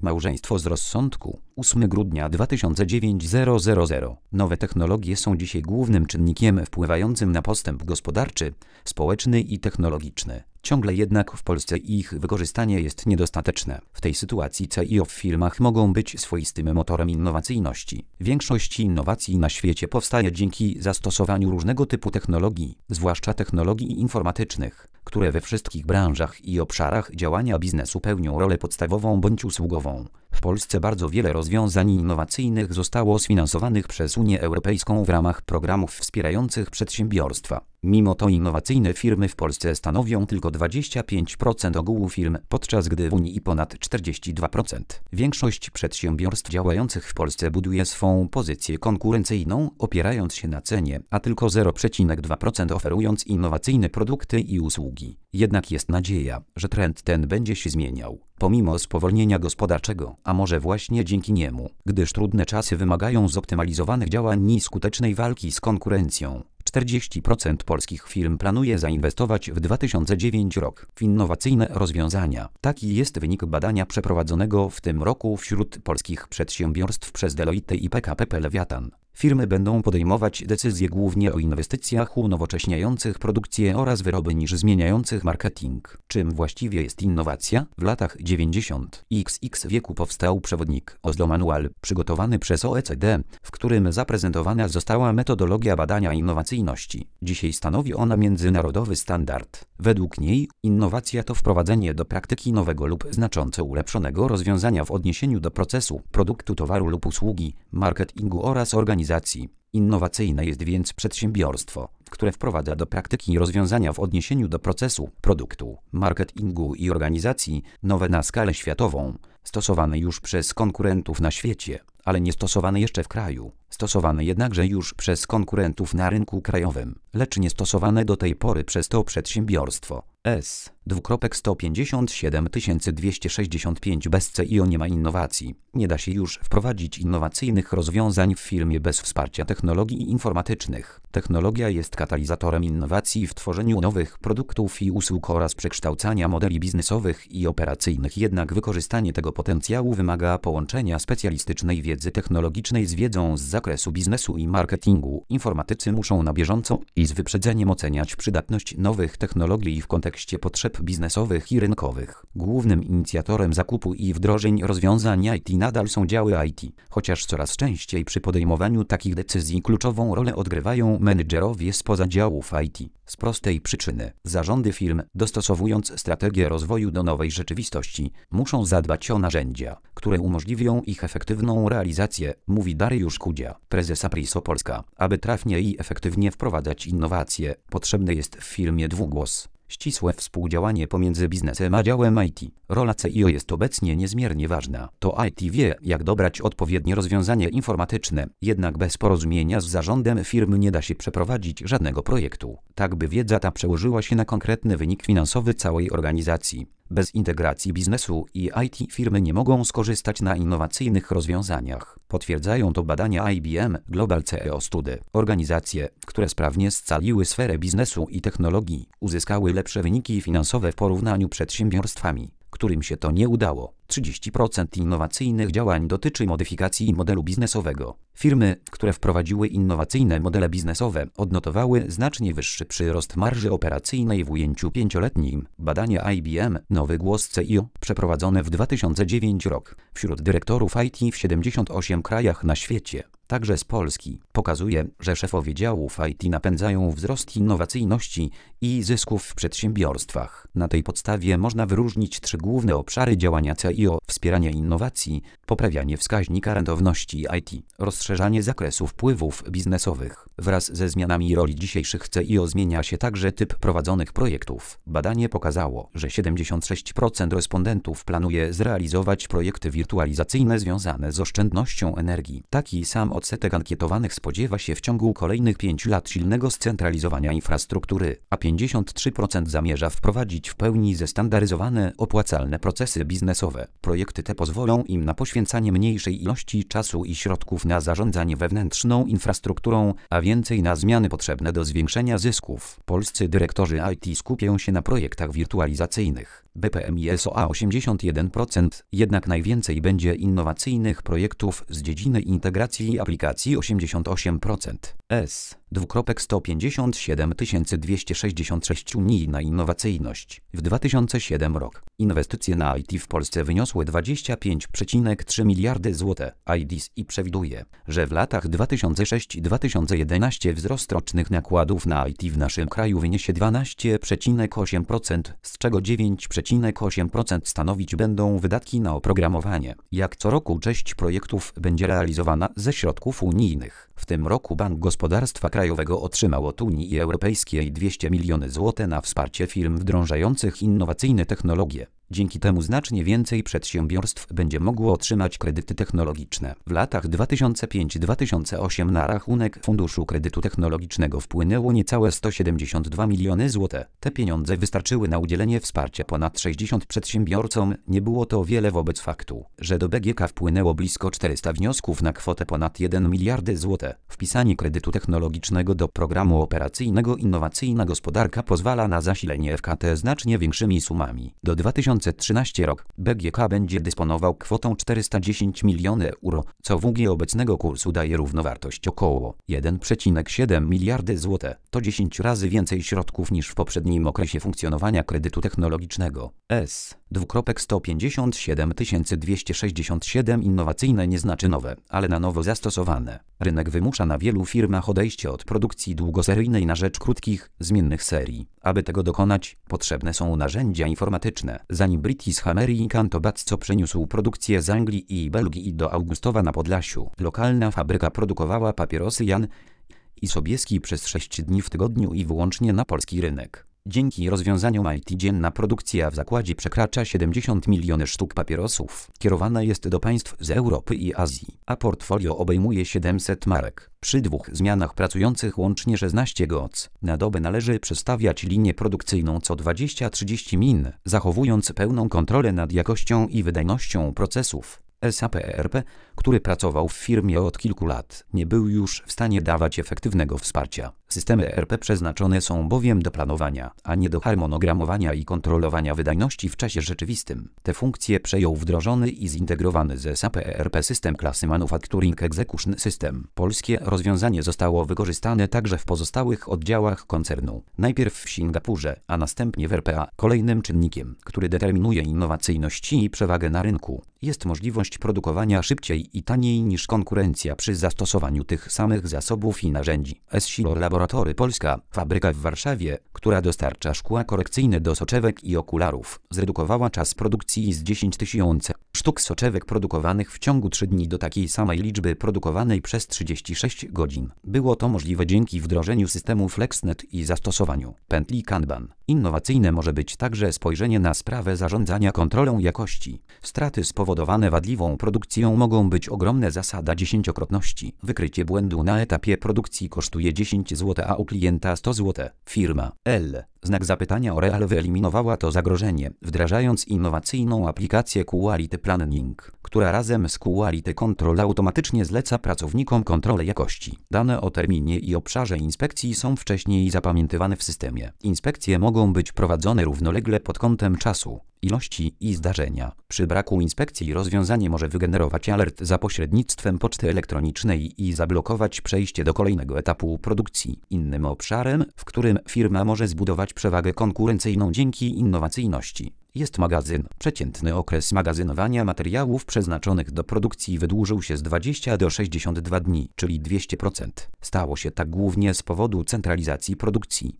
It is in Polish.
Małżeństwo z rozsądku. 8 grudnia 2009 000. Nowe technologie są dzisiaj głównym czynnikiem wpływającym na postęp gospodarczy, społeczny i technologiczny. Ciągle jednak w Polsce ich wykorzystanie jest niedostateczne. W tej sytuacji CIO w firmach mogą być swoistym motorem innowacyjności. Większość innowacji na świecie powstaje dzięki zastosowaniu różnego typu technologii, zwłaszcza technologii informatycznych, które we wszystkich branżach i obszarach działania biznesu pełnią rolę podstawową bądź usługową. W Polsce bardzo wiele rozwiązań innowacyjnych zostało sfinansowanych przez Unię Europejską w ramach programów wspierających przedsiębiorstwa. Mimo to innowacyjne firmy w Polsce stanowią tylko 25% ogółu firm, podczas gdy w Unii ponad 42%. Większość przedsiębiorstw działających w Polsce buduje swą pozycję konkurencyjną, opierając się na cenie, a tylko 0,2% oferując innowacyjne produkty i usługi. Jednak jest nadzieja, że trend ten będzie się zmieniał, pomimo spowolnienia gospodarczego, a może właśnie dzięki niemu, gdyż trudne czasy wymagają zoptymalizowanych działań i skutecznej walki z konkurencją. 40% polskich firm planuje zainwestować w 2009 rok w innowacyjne rozwiązania. Taki jest wynik badania przeprowadzonego w tym roku wśród polskich przedsiębiorstw przez Deloitte i PKP Lewiatan. Firmy będą podejmować decyzje głównie o inwestycjach unowocześniających produkcję oraz wyroby niż zmieniających marketing. Czym właściwie jest innowacja? W latach 90. XX wieku powstał przewodnik Oslo Manual, przygotowany przez OECD, w którym zaprezentowana została metodologia badania innowacyjności. Dzisiaj stanowi ona międzynarodowy standard. Według niej innowacja to wprowadzenie do praktyki nowego lub znacząco ulepszonego rozwiązania w odniesieniu do procesu, produktu, towaru lub usługi, marketingu oraz organizacji. Innowacyjne jest więc przedsiębiorstwo, które wprowadza do praktyki rozwiązania w odniesieniu do procesu, produktu, marketingu i organizacji, nowe na skalę światową, stosowane już przez konkurentów na świecie, ale nie stosowane jeszcze w kraju, stosowane jednakże już przez konkurentów na rynku krajowym, lecz nie stosowane do tej pory przez to przedsiębiorstwo. S. 257 265 Bez CIO nie ma innowacji. Nie da się już wprowadzić innowacyjnych rozwiązań w firmie bez wsparcia technologii informatycznych. Technologia jest katalizatorem innowacji w tworzeniu nowych produktów i usług oraz przekształcania modeli biznesowych i operacyjnych. Jednak wykorzystanie tego potencjału wymaga połączenia specjalistycznej wiedzy technologicznej z wiedzą z zakresu biznesu i marketingu. Informatycy muszą na bieżąco i z wyprzedzeniem oceniać przydatność nowych technologii w kontekście potrzeb biznesowych i rynkowych. Głównym inicjatorem zakupu i wdrożeń rozwiązań IT nadal są działy IT, chociaż coraz częściej przy podejmowaniu takich decyzji kluczową rolę odgrywają menedżerowie spoza działów IT. Z prostej przyczyny zarządy firm, dostosowując strategię rozwoju do nowej rzeczywistości, muszą zadbać o narzędzia, które umożliwią ich efektywną realizację, mówi Dariusz Kudzia, prezes Apriso Polska. Aby trafnie i efektywnie wprowadzać innowacje, potrzebny jest w firmie dwugłos. Ścisłe współdziałanie pomiędzy biznesem a działem IT. Rola CIO jest obecnie niezmiernie ważna. To IT wie, jak dobrać odpowiednie rozwiązanie informatyczne, jednak bez porozumienia z zarządem firmy nie da się przeprowadzić żadnego projektu, tak by wiedza ta przełożyła się na konkretny wynik finansowy całej organizacji. Bez integracji biznesu i IT firmy nie mogą skorzystać na innowacyjnych rozwiązaniach. Potwierdzają to badania IBM Global CEO Study. Organizacje, które sprawnie scaliły sferę biznesu i technologii, uzyskały lepsze wyniki finansowe w porównaniu z przedsiębiorstwami, którym się to nie udało. 30% innowacyjnych działań dotyczy modyfikacji modelu biznesowego. Firmy, które wprowadziły innowacyjne modele biznesowe, odnotowały znacznie wyższy przyrost marży operacyjnej w ujęciu 5-letnim. Badanie IBM Nowy Głos CIO, przeprowadzone w 2009 rok wśród dyrektorów IT w 78 krajach na świecie, także z Polski, pokazuje, że szefowie działów IT napędzają wzrost innowacyjności i zysków w przedsiębiorstwach. Na tej podstawie można wyróżnić 3 główne obszary działania CIO: wspieranie innowacji, poprawianie wskaźnika rentowności IT, rozszerzanie zakresu wpływów biznesowych. Wraz ze zmianami roli dzisiejszych CIO zmienia się także typ prowadzonych projektów. Badanie pokazało, że 76% respondentów planuje zrealizować projekty wirtualizacyjne związane z oszczędnością energii. Taki sam odsetek ankietowanych spodziewa się w ciągu kolejnych 5 lat silnego scentralizowania infrastruktury, a 53% zamierza wprowadzić w pełni zestandaryzowane, opłacalne procesy biznesowe. Projekty te pozwolą im na poświęcanie mniejszej ilości czasu i środków na zarządzanie wewnętrzną infrastrukturą, a więcej na zmiany potrzebne do zwiększenia zysków. Polscy dyrektorzy IT skupią się na projektach wirtualizacyjnych. BPM i SOA 81%, jednak najwięcej będzie innowacyjnych projektów z dziedziny integracji aplikacji 88%. 157 266 unijna innowacyjność. W 2007 rok inwestycje na IT w Polsce wyniosły 25,3 miliardy zł. IDIS przewiduje, że w latach 2006-2011 wzrost rocznych nakładów na IT w naszym kraju wyniesie 12,8%, z czego 9,8% stanowić będą wydatki na oprogramowanie. Jak co roku część projektów będzie realizowana ze środków unijnych. W tym roku Bank Gospodarstwa Krajowego otrzymał od Unii Europejskiej 200 milionów złotych na wsparcie firm wdrążających innowacyjne technologie. Dzięki temu znacznie więcej przedsiębiorstw będzie mogło otrzymać kredyty technologiczne. W latach 2005-2008 na rachunek Funduszu Kredytu Technologicznego wpłynęło niecałe 172 miliony złotych. Te pieniądze wystarczyły na udzielenie wsparcia ponad 60 przedsiębiorcom. Nie było to wiele wobec faktu, że do BGK wpłynęło blisko 400 wniosków na kwotę ponad 1 miliardy złotych. Wpisanie kredytu technologicznego do programu operacyjnego Innowacyjna Gospodarka pozwala na zasilenie FKT znacznie większymi sumami. Do 2013 rok BGK będzie dysponował kwotą 410 milionów euro, co w UG obecnego kursu daje równowartość około 1,7 miliardy złotych. To 10 razy więcej środków niż w poprzednim okresie funkcjonowania kredytu technologicznego. 157 267 innowacyjne nie znaczy nowe, ale na nowo zastosowane. Rynek wymusza na wielu firmach odejście od produkcji długoseryjnej na rzecz krótkich, zmiennych serii. Aby tego dokonać, potrzebne są narzędzia informatyczne. Zanim British American Tobacco przeniósł produkcję z Anglii i Belgii do Augustowa na Podlasiu, lokalna fabryka produkowała papierosy Jan i Sobieski przez 6 dni w tygodniu i wyłącznie na polski rynek. Dzięki rozwiązaniom IT dzienna produkcja w zakładzie przekracza 70 milionów sztuk papierosów. Kierowana jest do państw z Europy i Azji, a portfolio obejmuje 700 marek. Przy 2 zmianach pracujących łącznie 16 godzin na dobę należy przestawiać linię produkcyjną co 20-30 min, zachowując pełną kontrolę nad jakością i wydajnością procesów. SAP ERP, który pracował w firmie od kilku lat, nie był już w stanie dawać efektywnego wsparcia. Systemy ERP przeznaczone są bowiem do planowania, a nie do harmonogramowania i kontrolowania wydajności w czasie rzeczywistym. Te funkcje przejął wdrożony i zintegrowany z SAP ERP system klasy Manufacturing Execution System. Polskie rozwiązanie zostało wykorzystane także w pozostałych oddziałach koncernu. Najpierw w Singapurze, a następnie w RPA. Kolejnym czynnikiem, który determinuje innowacyjność i przewagę na rynku, jest możliwość produkowania szybciej i taniej niż konkurencja przy zastosowaniu tych samych zasobów i narzędzi. S-Silor Laboratory Polska, fabryka w Warszawie, która dostarcza szkła korekcyjne do soczewek i okularów, zredukowała czas produkcji z 10 tysięcy sztuk soczewek produkowanych w ciągu 3 dni do takiej samej liczby produkowanej przez 36 godzin. Było to możliwe dzięki wdrożeniu systemu FlexNet i zastosowaniu pętli Kanban. Innowacyjne może być także spojrzenie na sprawę zarządzania kontrolą jakości. Straty spowodowane wadliwą produkcją mogą być ogromne. Zasada 10-krotności. Wykrycie błędu na etapie produkcji kosztuje 10 zł, a u klienta 100 zł. Firma L. Znak zapytania L'Oréal wyeliminowała to zagrożenie, wdrażając innowacyjną aplikację Quality Planning, która razem z Quality Control automatycznie zleca pracownikom kontrolę jakości. Dane o terminie i obszarze inspekcji są wcześniej zapamiętywane w systemie. Inspekcje mogą być prowadzone równolegle pod kątem czasu, ilości i zdarzenia. Przy braku inspekcji rozwiązanie może wygenerować alert za pośrednictwem poczty elektronicznej i zablokować przejście do kolejnego etapu produkcji. Innym obszarem, w którym firma może zbudować przewagę konkurencyjną dzięki innowacyjności, jest magazyn. Przeciętny okres magazynowania materiałów przeznaczonych do produkcji wydłużył się z 20 do 62 dni, czyli 200%. Stało się tak głównie z powodu centralizacji produkcji.